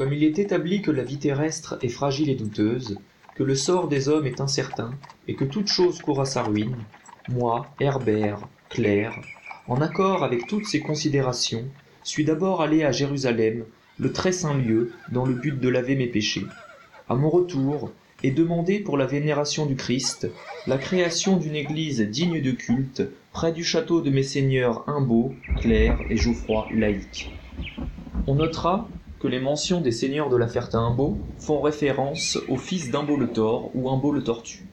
Comme il est établi que la vie terrestre est fragile et douteuse, que le sort des hommes est incertain, et que toute chose court à sa ruine, moi, Herbert, clerc, en accord avec toutes ces considérations, suis d'abord allé à Jérusalem, le très saint lieu, dans le but de laver mes péchés. À mon retour, et demander pour la vénération du Christ, la création d'une église digne de culte, près du château de mes seigneurs Imbaud, Clerc et Geoffroy, laïcs. On notera que les mentions des seigneurs de la Ferté-Imbaud font référence au fils d'Imbaud le Thor ou Imbaud le Tortue.